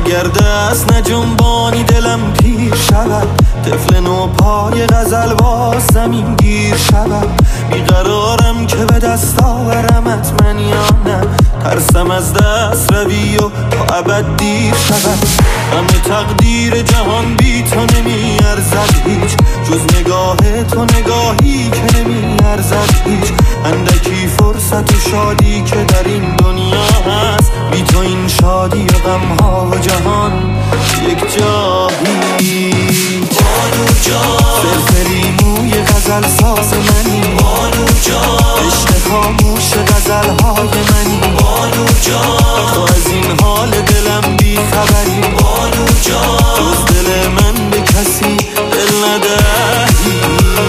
اگر دست نجنبانی دلم پیر شود، طفل نو پای غزل با زمین گیر شود. بیقرارم که به دست آورمت من یا نه، ترسم از دست روی و تا ابد دیر شود. همه تقدیر جهان بی تو نمی ارزد هیچ، جز نگاه تو نگاهی که نمی ارزد هیچ. اندکی فرصت و شادی که در این دنیا هست، بی تو این شادی و غمها و جهان یک جایی. بانو جان فرفری موی غزل ساز منی، بانو جان عشق خاموش غزلهای منی. بانو جان تو از این حال دلم بی خبری، بانو جان جز دل من به کسی دل ندهی.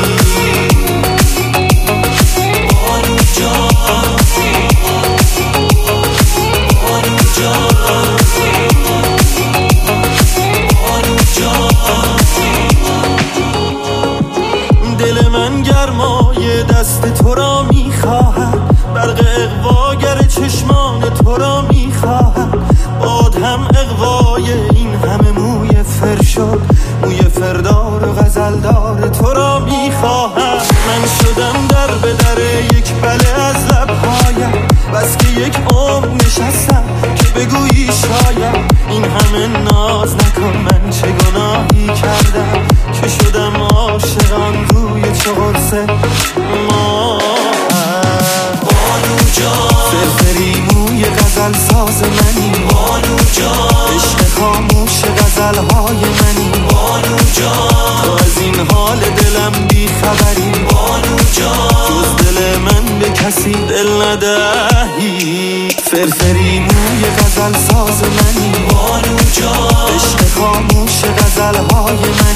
بانو جان بانو جان بانو جان. دل من گرمای دست تو را میخواهد، برق اغواگر چشمان تو را میخواهد. باد هم اغوای این همه موی فر شد، موی فردار و غزلدار تو را میخواهد. من شدم در به در یک بله از لبهایم، بس که یک عمر نشستم که بگویی شاید. این همه ناز نکن، من چه گناهی کردم که شدم عاشقان روی چه قرصه ما. بانو جان فرفری موی غزل ساز منی، بانو جان عشق خاموش غزلهای منی. بانو جان تو از این حال دلم بی خبری، بانو جان جز دل من به کسی دل ندهی. فرفری موی غزل ساز منی، بانو جان عشق خاموش غزلهای منی.